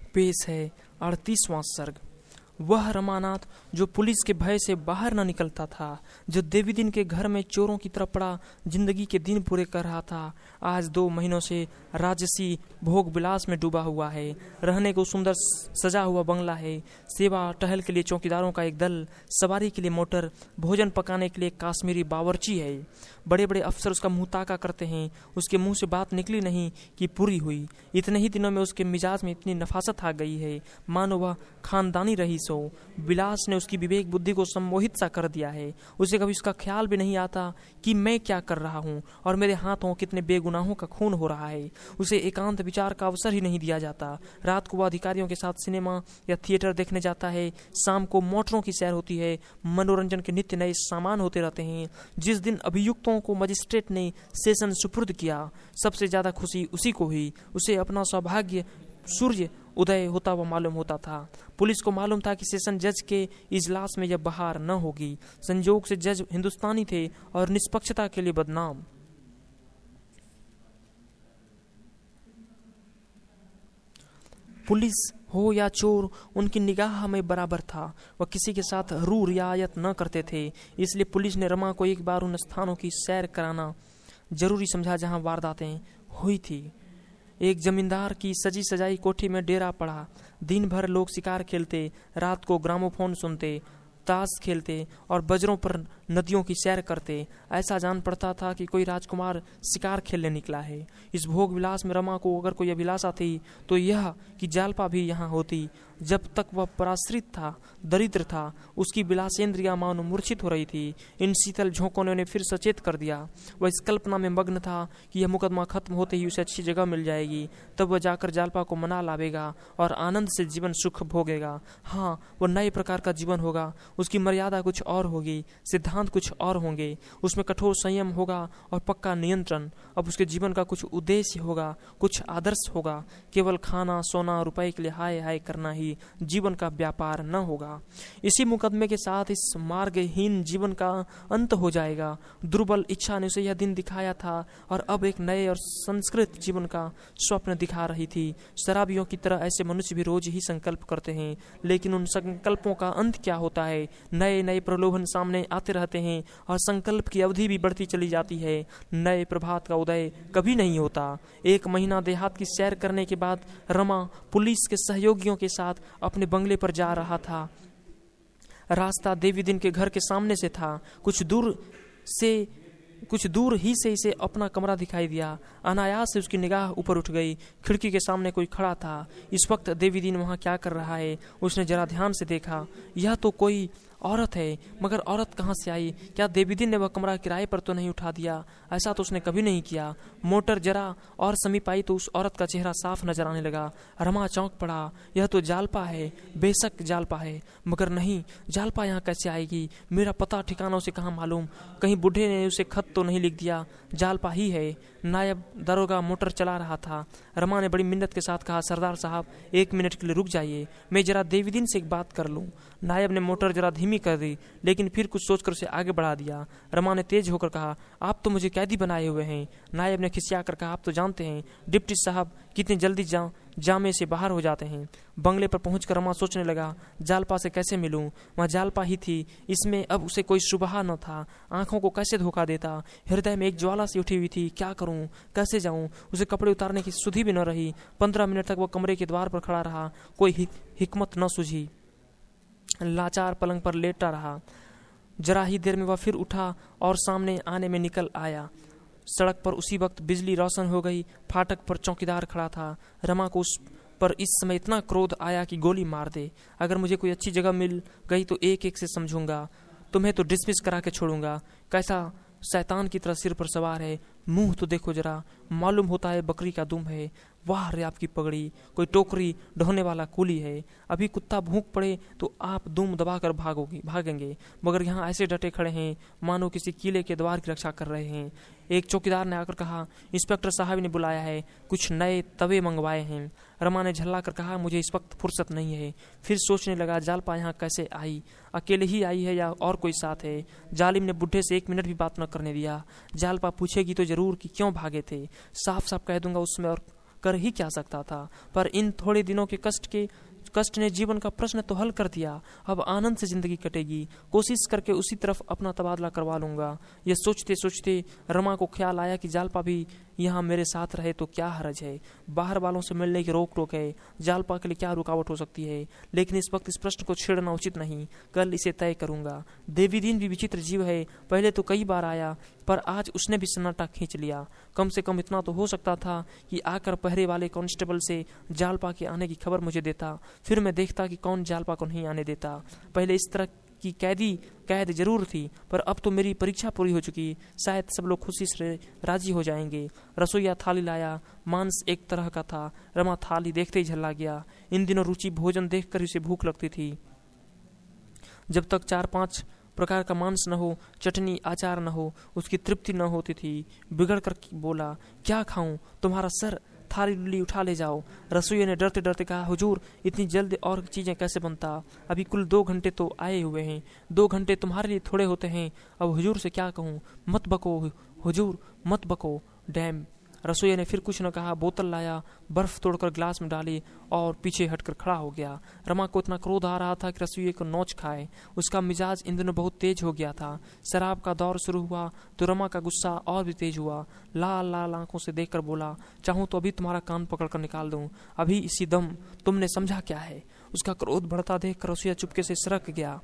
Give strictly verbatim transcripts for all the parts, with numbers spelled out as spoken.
पेश है अड़तीसवां सर्ग। वह रमानाथ जो पुलिस के भय से बाहर न निकलता था, जो देवी दिन के घर में चोरों की तरह पड़ा जिंदगी के दिन पूरे कर रहा था, आज दो महीनों से राजसी भोग विलास में डूबा हुआ है। रहने को सुंदर सजा हुआ बंगला है, सेवा टहल के लिए चौकीदारों का एक दल, सवारी के लिए मोटर, भोजन पकाने के लिए काश्मीरी बावर्ची है। बड़े बड़े अफसर उसका मुंह ताका करते हैं, उसके मुंह से बात निकली नहीं कि पूरी हुई। इतने ही दिनों में उसके मिजाज में इतनी नफासत आ गई है मानो वह खानदानी रईस हो। विलास ने उसकी विवेक बुद्धि को सम्मोहित सा कर दिया है। उसे कभी उसका ख्याल भी नहीं आता कि मैं क्या कर रहा हूँ और मेरे हाथों कितने बेगुनाहों का खून हो रहा है। उसे एकांत विचार का अवसर ही नहीं दिया जाता। रात को वह अधिकारियों के साथ सिनेमा या थिएटर देखने जाता है, शाम को मोटरों की सैर होती है, मनोरंजन के नित्य नए सामान होते रहते हैं। जिस दिन अभियुक्तों को मजिस्ट्रेट ने सेशन सुपुर्द किया, सबसे ज्यादा खुशी उसी को हुई। उसे अपना सौभाग्य सूर्य उदय होता हुआ मालूम होता था। पुलिस को मालूम था कि सेशन जज के इजलास में यह बहार न होगी। संजोग से जज हिंदुस्तानी थे और निष्पक्षता के लिए बदनाम। पुलिस हो या चोर, उनकी निगाह में बराबर था। वह किसी के साथ रू रियायत न करते थे। इसलिए पुलिस ने रमा को एक बार उन स्थानों की सैर कराना जरूरी समझा जहां वारदातें हुई थी। एक जमींदार की सजी सजाई कोठी में डेरा पड़ा। दिन भर लोग शिकार खेलते, रात को ग्रामोफोन सुनते, ताश खेलते और बजरों पर नदियों की सैर करते। ऐसा जान पड़ता था कि कोई राजकुमार शिकार खेलने निकला है। इस भोग विलास में रमा को अगर कोई अभिलाषा थी तो यह कि जालपा भी यहाँ होती। जब तक वह पराश्रित था, दरिद्र था, उसकी विलासेंद्रिया मानो मूर्छित हो रही थी। इन शीतल झोंकों ने उन्हें फिर सचेत कर दिया। वह इस कल्पना में मग्न था कि यह मुकदमा खत्म होते ही उसे अच्छी जगह मिल जाएगी, तब वह जाकर जालपा को मना लावेगा और आनंद से जीवन सुख भोगेगा। हाँ, वह नए प्रकार का जीवन होगा। उसकी मर्यादा कुछ और होगी, सिद्धांत कुछ और होंगे। उसमें कठोर संयम होगा और पक्का नियंत्रण। अब उसके जीवन का कुछ उद्देश्य होगा, कुछ आदर्श होगा। केवल खाना सोना रुपए के लिए हाय हाय करना ही जीवन का व्यापार न होगा। इसी मुकदमे के साथ इस मार्गहीन जीवन का अंत हो जाएगा। दुर्बल इच्छा ने उसे यह दिन दिखाया था और अब एक नए और संस्कृत जीवन का स्वप्न दिखा रही थी। शराबियों की तरह ऐसे मनुष्य भी रोज ही संकल्प करते हैं, लेकिन उन संकल्पों का अंत क्या होता है? नए नए प्रलोभन सामने आते रहते हैं और संकल्प की अवधि भी बढ़ती चली जाती है। नए प्रभात का उदय कभी नहीं होता। एक महीना देहात की सैर करने के बाद रमा पुलिस के सहयोगियों के साथ अपने बंगले पर जा रहा था। रास्ता देवी दिन के घर के सामने से था। कुछ दूर से कुछ दूर ही से इसे अपना कमरा दिखाई दिया। अनायास से उसकी निगाह ऊपर उठ गई। खिड़की के सामने कोई खड़ा था। इस वक्त देवी दिन वहां क्या कर रहा है उसने जरा ध्यान से देखा। यह तो कोई औरत है, मगर औरत कहाँ से आई? क्या देवी दिन ने वह कमरा किराए पर तो नहीं उठा दिया? ऐसा तो उसने कभी नहीं किया। मोटर जरा और समीप आई तो उस औरत का चेहरा साफ नजर आने लगा। रमा चौंक पड़ा। यह तो जालपा है। बेशक जालपा है, मगर नहीं, जालपा यहाँ कैसे आएगी? मेरा पता ठिकाना उसे कहाँ मालूम? कहीं बूढ़े ने उसे खत तो नहीं लिख दिया? जालपा ही है। नायब दरोगा मोटर चला रहा था। रमा ने बड़ी मिन्नत के साथ कहा, सरदार साहब एक मिनट के लिए रुक जाइए, मैं जरा देवी दिन से एक बात कर लूं। नायब ने मोटर जरा धीमी कर दी, लेकिन फिर कुछ सोचकर उसे आगे बढ़ा दिया। रमा ने तेज होकर कहा, आप तो मुझे कैदी बनाए हुए हैं। नायब ने खिसिया कर कहा, आप तो जानते हैं डिप्टी साहब कितनी जल्दी जा जामे से बाहर हो जाते हैं। बंगले पर पहुंचकर रमा सोचने लगा, जालपा से कैसे मिलूं? वह जालपा ही थी। इसमें अब उसे कोई शुबहा न था। आंखों को कैसे धोखा देता? हृदय में एक ज्वाला सी उठी हुई थी। क्या करूं, कैसे जाऊं? उसे कपड़े उतारने की सुधि भी न रही। पंद्रह मिनट तक वह कमरे के द्वार पर खड़ा रहा। कोई हिक, हिकमत न सूझी। लाचार पलंग पर लेटा रहा। जरा ही देर में वह फिर उठा और सामने आने में निकल आया। सड़क पर उसी वक्त बिजली रोशन हो गई। फाटक पर चौकीदार खड़ा था। रमा को उस पर इस समय इतना क्रोध आया कि गोली मार दे। अगर मुझे कोई अच्छी जगह मिल गई तो एक एक से समझूंगा, तुम्हें तो डिसमिस करा के छोड़ूंगा। कैसा शैतान की तरह सिर पर सवार है। मुंह तो देखो जरा, मालूम होता है बकरी का दुम है। वाह रे आपकी पगड़ी, कोई टोकरी ढोने वाला कूली है। अभी कुत्ता भूख पड़े तो आप दुम दबाकर भागोगे भागेंगे, मगर यहाँ ऐसे डटे खड़े हैं मानो किसी किले के द्वार की रक्षा कर रहे हैं। एक चौकीदार ने आकर कहा, इंस्पेक्टर साहब ने बुलाया है, कुछ नए तवे मंगवाए हैं। रमा ने झल्ला कर कहा, मुझे इस वक्त फुर्सत नहीं है। फिर सोचने लगा, जालपा यहाँ कैसे आई? अकेले ही आई है या और कोई साथ है? जालिम ने बुढ़े से एक मिनट भी बात न करने दिया। जालपा पूछेगी तो जरूर कि क्यों भागे थे। साफ साफ कह दूंगा उसमें और कर ही क्या सकता था। पर इन थोड़े दिनों के कष्ट के कष्ट ने जीवन का प्रश्न तो हल कर दिया। अब आनंद से जिंदगी कटेगी। कोशिश करके उसी तरफ अपना तबादला करवा लूंगा। यह सोचते सोचते रमा को ख्याल आया कि जालपा भी यहाँ मेरे साथ रहे तो क्या हरज है। बाहर वालों से मिलने की रोक टोक है, जालपा के लिए क्या रुकावट हो सकती है। लेकिन इस वक्त इस प्रश्न को छेड़ना उचित नहीं, कल इसे तय करूंगा। देवीदीन भी विचित्र जीव है, पहले तो कई बार आया पर आज उसने भी सन्नाटा खींच लिया। कम से कम इतना तो हो सकता था कि आकर पहरे वाले कांस्टेबल से जालपा के आने की खबर मुझे देता, फिर मैं देखता कि कौन जालपा को नहीं आने देता। पहले इस तरह की कैदी कैद जरूर थी, पर अब तो मेरी परीक्षा पूरी हो चुकी, शायद सब लोग खुशी से राजी हो जाएंगे। रसोईया थाली लाया, मांस एक तरह का था। रमा थाली देखते ही झल्ला गया। इन दिनों रुचि भोजन देखकर उसे भूख लगती थी। जब तक चार पांच प्रकार का मांस न हो, चटनी अचार न हो, उसकी तृप्ति न होती थी। बिगड़ कर बोला, क्या खाऊं, तुम्हारा सर, थाली लुली उठा ले जाओ। रसोइया ने डरते डरते कहा, हुजूर इतनी जल्द और चीजें कैसे बनता, अभी कुल दो घंटे तो आए हुए हैं। दो घंटे तुम्हारे लिए थोड़े होते हैं। अब हुजूर से क्या कहूँ, मत बको हुजूर, मत बको। डैम। रसोइया ने फिर कुछ न कहा, बोतल लाया, बर्फ तोड़कर गिलास में डाली और पीछे हटकर खड़ा हो गया। रमा को इतना क्रोध आ रहा था कि रसोइये को नोच खाए। उसका मिजाज इन दिनों बहुत तेज हो गया था। शराब का दौर शुरू हुआ तो रमा का गुस्सा और भी तेज हुआ। लाल लाल आंखों से देखकर बोला, चाहूं तो अभी तुम्हारा कान पकड़कर निकाल दूं, अभी इसी दम। तुमने समझा क्या है। उसका क्रोध बढ़ता देखकर रसोइया चुपके से सरक गया।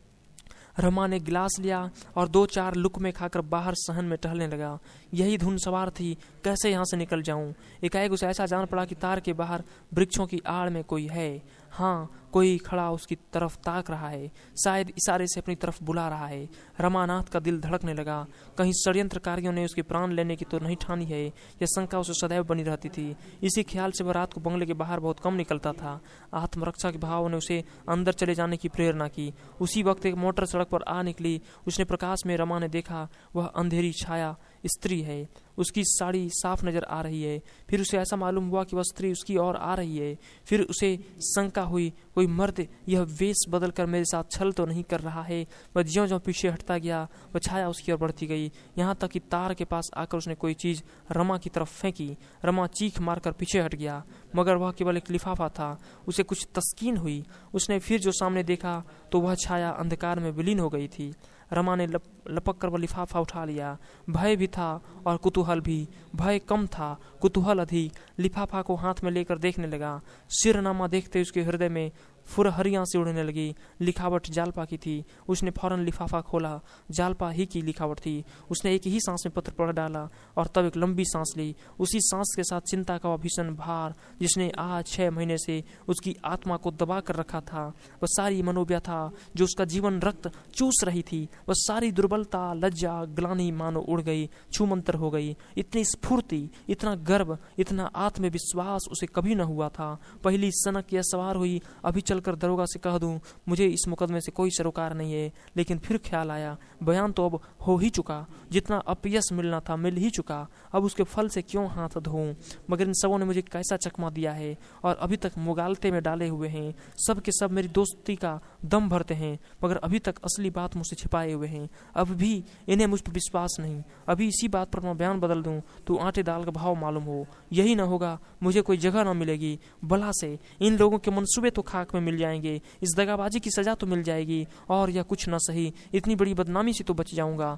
रमा ने गिलास लिया और दो चार लुकमे खाकर बाहर सहन में टहलने लगा। यही धुन सवार थी, कैसे यहाँ से निकल जाऊं। एकाएक उसे ऐसा जान पड़ा कि तार के बाहर वृक्षों की आड़ में कोई है। हाँ, कोई खड़ा उसकी तरफ ताक रहा है, शायद इशारे से अपनी तरफ बुला रहा है। रमानाथ का दिल धड़कने लगा। कहीं षड्यंत्रकारियों ने उसके प्राण लेने की तो नहीं ठानी है। यह शंका उसे सदैव बनी रहती थी। इसी ख्याल से वह रात को बंगले के बाहर बहुत कम निकलता था। आत्मरक्षा के भाव ने उसे अंदर चले जाने की प्रेरणा की। उसी वक्त एक मोटर सड़क पर आ निकली। उसने प्रकाश में रमा ने देखा, वह अंधेरी छाया स्त्री है। उसकी साड़ी साफ नजर आ रही है। फिर उसे ऐसा मालूम हुआ कि वह स्त्री उसकी ओर आ रही है। फिर उसे शंका हुई, कोई मर्द यह वेश बदलकर मेरे साथ छल तो नहीं कर रहा है। वह ज्यों ज्यों पीछे हटता गया, वह छाया उसकी ओर बढ़ती गई, यहाँ तक कि तार के पास आकर उसने कोई चीज रमा की तरफ फेंकी। रमा चीख मारकर पीछे हट गया, मगर वह केवल एक लिफाफा था। उसे कुछ तस्कीन हुई। उसने फिर जो सामने देखा तो वह छाया अंधकार में विलीन हो गई थी। रमा ने लप, लपक कर वह लिफाफा उठा लिया। भय भी था और कुतूहल भी। भय कम था, कुतूहल अधिक। लिफाफा को हाथ में लेकर देखने लगा। सिरनामा देखते उसके हृदय में फुरहरियां से उड़ने लगी। लिखावट जालपा की थी। उसने फौरन लिफाफा खोला। जालपा ही की लिखावट थी। उसने एक ही सांस में पत्र पढ़ डाला और तब एक लंबी सांस ली। उसी सांस के साथ चिंता का भीषण भार, जिसने आज छह महीने से उसकी आत्मा को दबा कर रखा था, वह सारी मनोव्यथा जो उसका जीवन रक्त चूस रही थी, वह सारी दुर्बलता, लज्जा, ग्लानि मानो उड़ गई, छूमंतर हो गई। इतनी स्फूर्ति, इतना गर्व, इतना आत्मविश्वास उसे कभी न हुआ था। पहली सनक यह सवार हुई, अभी चलकर दरोगा से कह दूं मुझे इस मुकदमे से कोई सरोकार नहीं है। लेकिन फिर ख्याल आया, बयान तो अब हो ही चुका, जितना अपयश मिलना था मिल ही चुका, अब उसके फल से क्यों हाथ धोऊं। मगर इन सबों ने मुझे कैसा चकमा दिया है और अभी तक मुगालते में डाले हुए हैं। सब के सब मेरी दोस्ती का दम भरते हैं, मगर अभी तक असली बात मुझसे छिपाए हुए हैं। अब भी इन्हें मुझ पर विश्वास नहीं। अभी इसी बात पर मैं बयान बदल दूं तो आटे दाल का भाव मालूम हो। यही ना होगा, मुझे कोई जगह ना मिलेगी। बला से इन लोगों के मंसूबे तो खाक में मिल जाएंगे, इस दगाबाजी की सजा तो मिल जाएगी, और यह कुछ न सही इतनी बड़ी बदनामी से तो बच जाऊंगा।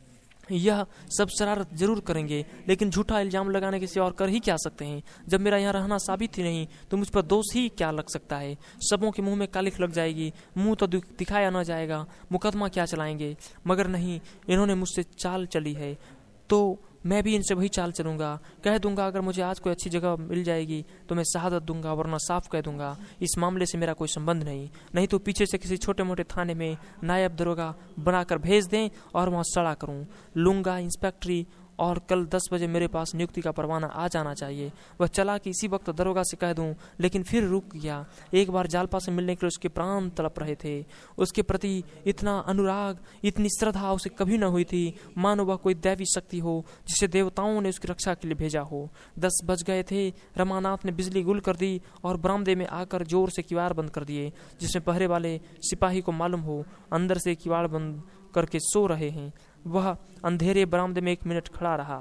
यह सब शरारत जरूर करेंगे, लेकिन झूठा इल्जाम लगाने के सिवा और कर ही क्या सकते हैं। जब मेरा यहाँ रहना साबित ही नहीं तो मुझ पर दोष ही क्या लग सकता है। सबों के मुंह में कालिख लग जाएगी, मुंह तो दिखाया न जाएगा, मुकदमा क्या चलाएंगे। मगर नहीं, इन्होंने मुझसे चाल चली है तो मैं भी इनसे वही चाल चलूंगा। कह दूंगा अगर मुझे आज कोई अच्छी जगह मिल जाएगी तो मैं शहादत दूंगा, वरना साफ कह दूंगा इस मामले से मेरा कोई संबंध नहीं। नहीं तो पीछे से किसी छोटे मोटे थाने में नायब दरोगा बनाकर भेज दें और वहां सड़ा करूं लूंगा इंस्पेक्टरी, और कल दस बजे मेरे पास नियुक्ति का परवाना आ जाना चाहिए। वह चला कि इसी वक्त दरोगा से कह दूं, लेकिन फिर रुक गया। एक बार जालपा से मिलने के लिए उसके प्राण तड़प रहे थे। उसके प्रति इतना अनुराग, इतनी श्रद्धा उसे कभी न हुई थी, मानो वह कोई दैवी शक्ति हो जिसे देवताओं ने उसकी रक्षा के लिए भेजा हो। दस बज गए थे। रमानाथ ने बिजली गुल कर दी और बरामदे में आकर जोर से किवाड़ बंद कर दिए, जिसमें पहरे वाले सिपाही को मालूम हो अंदर से किवाड़ बंद करके सो रहे हैं। वह अंधेरे बरामदे में एक मिनट खड़ा रहा।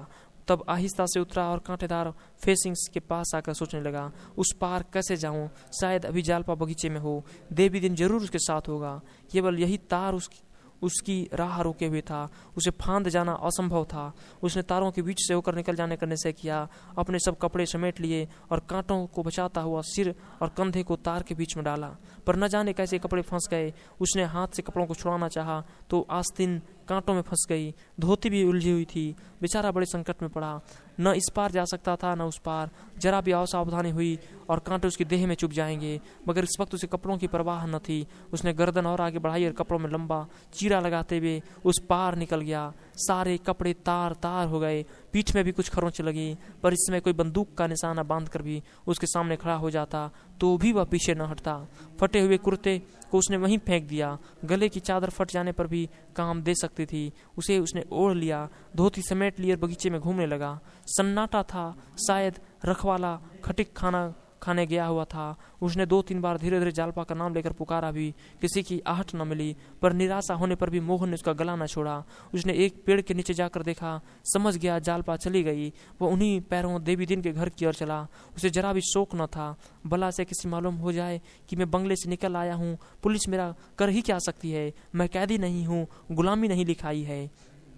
तब आहिस्ता से उतरा और कांटेदार फेसिंग्स के पास आकर सोचने लगा, उस पार कैसे जाऊं? शायद अभी जालपा बगीचे में हो, देवी दिन जरूर उसके साथ होगा। केवल यही तार उसकी उसकी राह रोके हुए था। उसे फांद जाना असंभव था। उसने तारों के बीच से होकर निकल जाने का निश्चय किया। अपने सब कपड़े समेट लिए और कांटों को बचाता हुआ सिर और कंधे को तार के बीच में डाला, पर न जाने कैसे कपड़े फंस गए। उसने हाथ से कपड़ों को छुड़ाना चाहा तो आस्तीन कांटों में फंस गई। धोती भी उलझी हुई थी। बेचारा बड़े संकट में पड़ा, न इस पार जा सकता था न उस पार। जरा भी असावधानी हुई और कांटे उसकी देह में चुभ जाएंगे, मगर इस वक्त उसे कपड़ों की परवाह न थी। उसने गर्दन और आगे बढ़ाई और कपड़ों में लंबा चीरा लगाते हुए उस पार निकल गया। सारे कपड़े तार तार हो गए। पीठ में भी कुछ खरोंच लगी, पर इस समय कोई बंदूक का निशाना बांध कर भी उसके सामने खड़ा हो जाता तो भी वह पीछे न हटता। फटे हुए कुर्ते को उसने वहीं फेंक दिया। गले की चादर फट जाने पर भी काम दे सकती थी, उसे उसने ओढ़ लिया। धोती समेट लिए बगीचे में घूमने लगा। सन्नाटा था, शायद रखवाला खटिक खाना खाने गया हुआ था। उसने दो तीन बार धीरे धीरे जालपा का नाम लेकर पुकारा भी, किसी की आहट न मिली, पर निराशा होने पर भी मोहन ने उसका गला न छोड़ा। उसने एक पेड़ के नीचे जाकर देखा, समझ गया जालपा चली गई। वह उन्हीं पैरों देवी दिन के घर की ओर चला। उसे जरा भी शौक न था, भला से किसी मालूम हो जाए कि मैं बंगले से निकल आया हूँ, पुलिस मेरा कर ही क्या सकती है? मैं कैदी नहीं हूँ, गुलामी नहीं लिखाई है।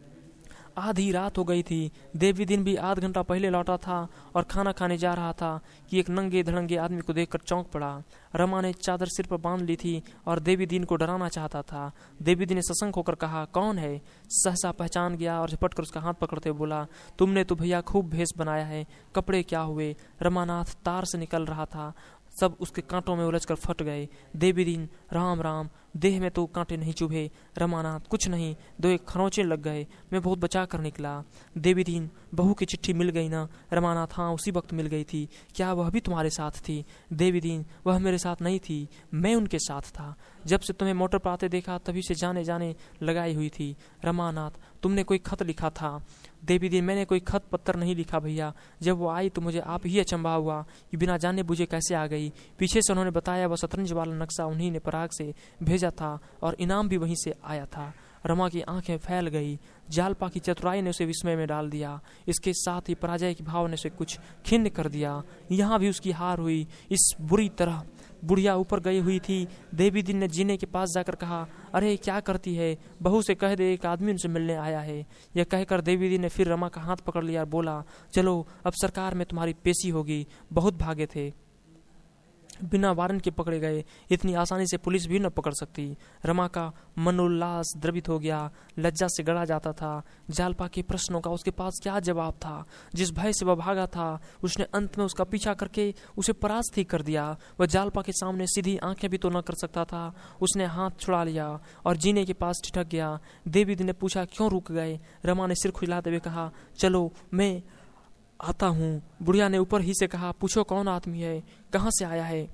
आधी रात हो गई थी। देवी दिन भी आध घंटा पहले लौटा था और खाना खाने जा रहा था कि एक नंगे धड़ंगे आदमी को देखकर चौंक पड़ा। रमा ने चादर सिर पर बांध ली थी और देवी दिन को डराना चाहता था। देवी दिन ने सशंक होकर कहा, कौन है? सहसा पहचान गया और झपट कर उसका हाथ पकड़ते बोला, तुमने तो भैया खूब भेष बनाया है, कपड़े क्या हुए? रमानाथ तार से निकल रहा था, सब उसके कांटों में उलझकर फट गए। देवी दिन, राम राम, देह में तो कांटे नहीं चुभे। रमानाथ, कुछ नहीं, दो एक खरोंचे लग गए, मैं बहुत बचा कर निकला। देवी दिन, बहू की चिट्ठी मिल गई ना? रमानाथ, हाँ उसी वक्त मिल गई थी। क्या वह भी तुम्हारे साथ थी? देवी दिन, वह मेरे साथ नहीं थी, मैं उनके साथ था। जब से तुम्हें मोटर पर आते देखा तभी से जाने जाने लगाई हुई थी। रमानाथ, तुमने कोई खत लिखा था? देवी दिन, मैंने कोई खत पत्र नहीं लिखा भैया। जब वो आई तो मुझे आप ही अचंभा हुआ कि बिना जाने बुझे कैसे आ गई। पीछे से उन्होंने बताया वह शतरंज वाला नक्शा उन्हीं ने पराग से भेजा था और इनाम भी वहीं से आया था। रमा की आंखें फैल गई। जालपा की चतुराई ने उसे विस्मय में डाल दिया। इसके साथ ही पराजय की भाव ने उसे कुछ खिन्न कर दिया। यहाँ भी उसकी हार हुई। इस बुरी तरह बुढ़िया ऊपर गई हुई थी। देवी दिन ने जीने के पास जाकर कहा, अरे क्या करती है? बहू से कह दे एक आदमी उनसे मिलने आया है। यह कहकर देवी दिन ने फिर रमा का हाथ पकड़ लिया और बोला, चलो अब सरकार में तुम्हारी पेशी होगी। बहुत भागे थे, बिना वारंट के पकड़े गए। इतनी आसानी से पुलिस भी न पकड़ सकती। रमा का मनोल्लास द्रवित हो गया, लज्जा से गड़ा जाता था। जालपा के प्रश्नों का उसके पास क्या जवाब था? जिस भय से वह भागा था, उसने अंत में उसका पीछा करके उसे परास्त ही कर दिया। वह जालपा के सामने सीधी आंखें भी तो न कर सकता था। उसने हाथ छुड़ा लिया और जीने के पास ठिठक गया। देवी ने पूछा, क्यों रुक गए? रमा ने सिर खुजलाते हुए कहा, चलो मैं आता हूँ। बुढ़िया ने ऊपर ही से कहा, पूछो कौन आदमी है, कहाँ से आया है?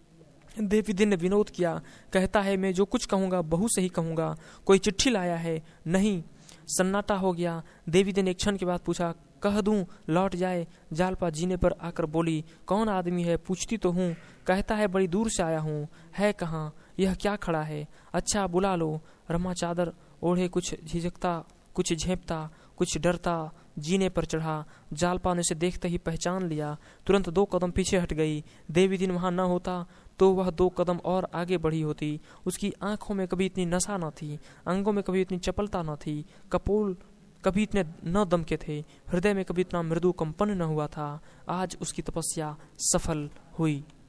देवी दिन ने विनोद किया, कहता है मैं जो कुछ कहूँगा बहू से ही कहूँगा। कोई चिट्ठी लाया है? नहीं। सन्नाटा हो गया। देवी दिन एक क्षण के बाद पूछा, कह दूं लौट जाए? जालपा जीने पर आकर बोली, कौन आदमी है? पूछती तो हूँ। कहता है बड़ी दूर से आया हूँ। है कहाँ? यह क्या खड़ा है? अच्छा बुला लो। रमा चादर ओढ़े कुछ झिझकता, कुछ झेपता, कुछ डरता जीने पर चढ़ा। जालपा ने उसे देखते ही पहचान लिया। तुरंत दो कदम पीछे हट गई। देवी दिन वहां न होता तो वह दो कदम और आगे बढ़ी होती। उसकी आंखों में कभी इतनी नशा न थी, अंगों में कभी इतनी चपलता न थी, कपोल कभी इतने न दमके थे, हृदय में कभी इतना मृदु कंपन न हुआ था। आज उसकी तपस्या सफल हुई।